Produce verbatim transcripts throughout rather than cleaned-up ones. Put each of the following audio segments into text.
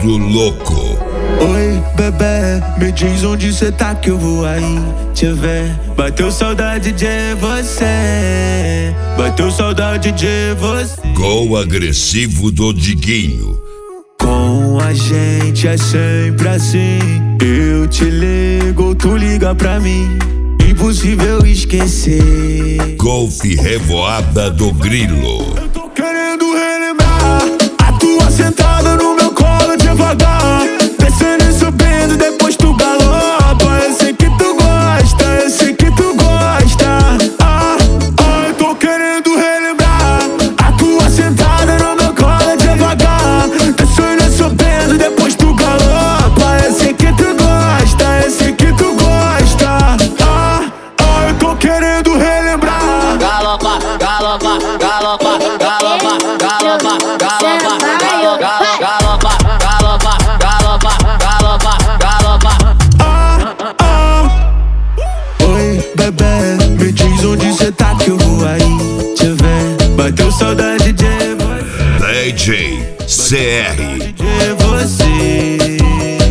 Muito louco. Oi, bebê, me diz onde cê tá que eu vou aí te ver. Bateu saudade de você, bateu saudade de você. Gol agressivo do Diguinho. Com a gente é sempre assim. Eu te ligo, tu liga pra mim. Impossível esquecer. Golfe revoada do Grilo. Eu tô querendo relembrar a tua sentada no meu colo devagar, descendo e subindo, depois tu galopa. Eu sei que tu gosta, eu sei que tu gosta. Ah, ah, eu tô querendo relembrar a tua sentada no meu colo devagar, descendo e subindo, depois tu galopa. Eu sei que tu gosta, eu sei que tu gosta. Ah, ah, eu tô querendo relembrar. Galopa, galopa, galopa, galopa, galopa, galopa, galopa, galopa, galopa, galopa, galopa. Ah, ah. Oi, bebê, me diz onde cê tá que eu vou aí te ver. Bateu saudade de você, D J C R. de você.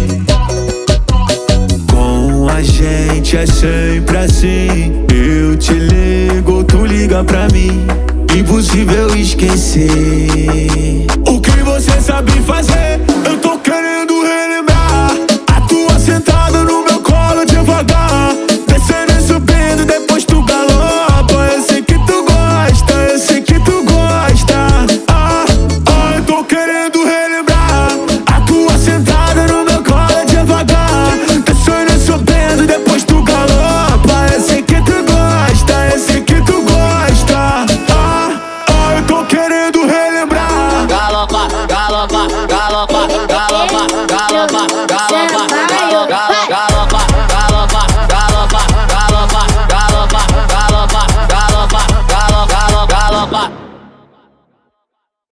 Com a gente é sempre assim. Eu te ligo, tu liga pra mim. Impossível esquecer. O que você sabe fazer? Eu tô querendo relembrar a tua sentada no meu colo devagar, descendo e subindo, depois tu galopa. Eu sei que tu gosta, eu sei que tu gosta. Ah, ah, eu tô querendo relembrar a tua sentada no meu colo devagar, descendo e subindo, depois tu galopa. Eu sei que tu gosta, eu sei que tu gosta. Ah, ah, eu tô querendo relembrar. Galopa, galopa, galopa.